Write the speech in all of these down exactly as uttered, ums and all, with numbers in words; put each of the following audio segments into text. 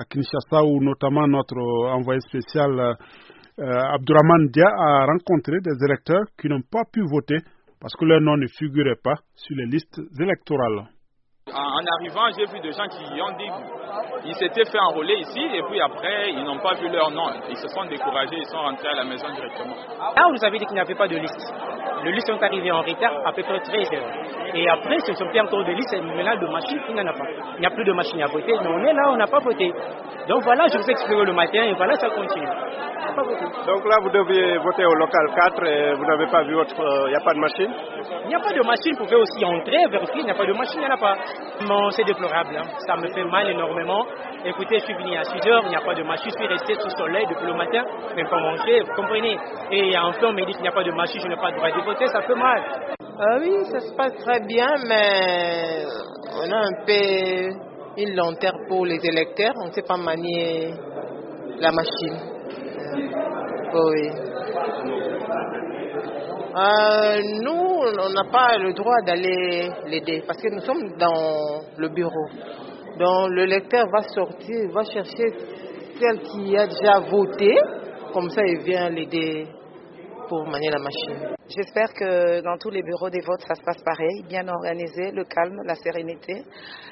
à Kinshasa, où notamment notre envoyé spécial euh, Abdourahmane Dia a rencontré des électeurs qui n'ont pas pu voter parce que leur nom ne figurait pas sur les listes électorales. En arrivant, j'ai vu des gens qui ont dit ils s'étaient fait enrôler ici et puis après, ils n'ont pas vu leur nom. Ils se sont découragés, ils sont rentrés à la maison directement. Là, on nous avait dit qu'il n'y avait pas de liste. Les listes sont arrivées en retard à peu près treize heures. Et après, ce sont plus encore de listes, maintenant de machines, il n'y en a pas. Il n'y a plus de machines à voter, mais on est là, on n'a pas voté. Donc voilà, je vous explique le matin et voilà, ça continue. Donc là, vous deviez voter au local quatre et vous n'avez pas vu votre... Il euh, n'y a pas de machine? Il n'y a pas de machine, vous pouvez aussi entrer, vérifier, il n'y a pas de machine, il n'y en a pas. Bon, c'est déplorable, hein. Ça me fait mal énormément. Écoutez, je suis venu à six heures, il n'y a pas de machine, je suis resté sous soleil depuis le matin, même pas manger, vous comprenez. Et enfin, on me dit qu'il n'y a pas de machine, je n'ai pas le droit de voter, ça fait mal. Euh, oui, ça se passe très bien, mais on a un peu une lenteur pour les électeurs, on ne sait pas manier la machine. Oui. Euh, nous, on n'a pas le droit d'aller l'aider parce que nous sommes dans le bureau. Donc le lecteur va sortir, va chercher celle qui a déjà voté, comme ça il vient l'aider pour manier la machine. J'espère que dans tous les bureaux des votes, ça se passe pareil, bien organisé, le calme, la sérénité.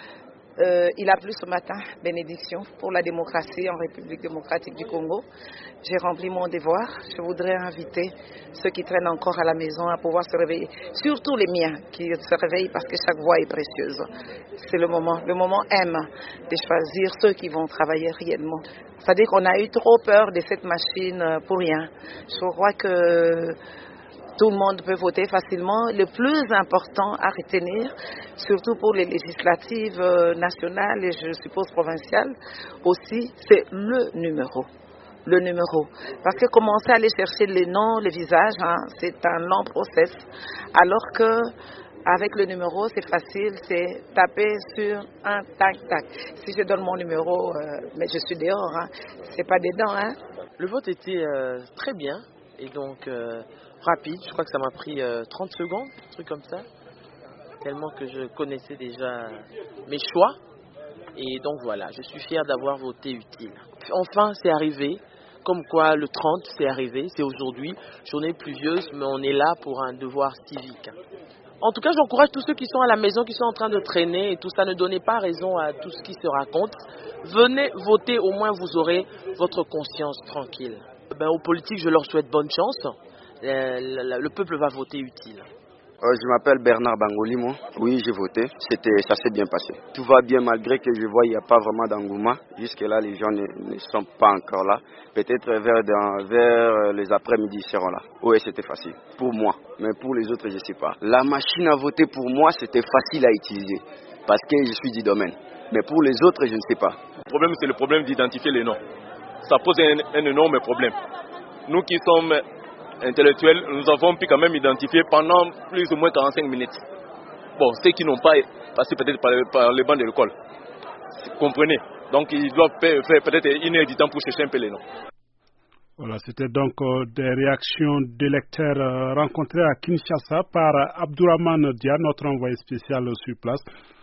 Euh, il a plu ce matin, bénédiction pour la démocratie en République démocratique du Congo. J'ai rempli mon devoir. Je voudrais inviter ceux qui traînent encore à la maison à pouvoir se réveiller. Surtout les miens qui se réveillent parce que chaque voix est précieuse. C'est le moment. Le moment M de choisir ceux qui vont travailler réellement. C'est-à-dire qu'on a eu trop peur de cette machine pour rien. Je crois que tout le monde peut voter facilement. Le plus important à retenir, surtout pour les législatives nationales et je suppose provinciales aussi, c'est le numéro. Le numéro. Parce que commencer à aller chercher les noms, les visages, hein, c'est un long process. Alors que avec le numéro, c'est facile, c'est taper sur un tac tac. Si je donne mon numéro, euh, mais je suis dehors, hein, c'est pas dedans. Hein. Le vote était euh, très bien et donc euh, rapide. Je crois que ça m'a pris euh, trente secondes, un truc comme ça. Tellement que je connaissais déjà mes choix. Et donc voilà, je suis fier d'avoir voté utile. Enfin, c'est arrivé. Comme quoi, le trente, c'est arrivé, c'est aujourd'hui. Journée pluvieuse, mais on est là pour un devoir civique. En tout cas, j'encourage tous ceux qui sont à la maison, qui sont en train de traîner et tout ça. Ne donnez pas raison à tout ce qui se raconte. Venez voter, au moins vous aurez votre conscience tranquille. Ben, aux politiques, je leur souhaite bonne chance. Le, le, le peuple va voter utile. Euh, je m'appelle Bernard Bangoli, moi. Oui, j'ai voté. C'était, ça s'est bien passé. Tout va bien malgré que je vois il n'y a pas vraiment d'engouement. Jusque-là, les gens ne, ne sont pas encore là. Peut-être vers, dans, vers les après-midi, ils seront là. Oui, c'était facile. Pour moi. Mais pour les autres, je ne sais pas. La machine à voter, pour moi, c'était facile à utiliser. Parce que je suis du domaine. Mais pour les autres, je ne sais pas. Le problème, c'est le problème d'identifier les noms. Ça pose un, un énorme problème. Nous qui sommes intellectuels, nous avons pu quand même identifier pendant plus ou moins quarante-cinq minutes. Bon, ceux qui n'ont pas passé peut-être par, par les bancs de l'école, comprenez. Donc ils doivent faire peut-être une heure du temps pour chercher un peu les noms. Voilà, c'était donc euh, des réactions d'électeurs euh, rencontrés à Kinshasa par Abdourahmane Dia, notre envoyé spécial sur place.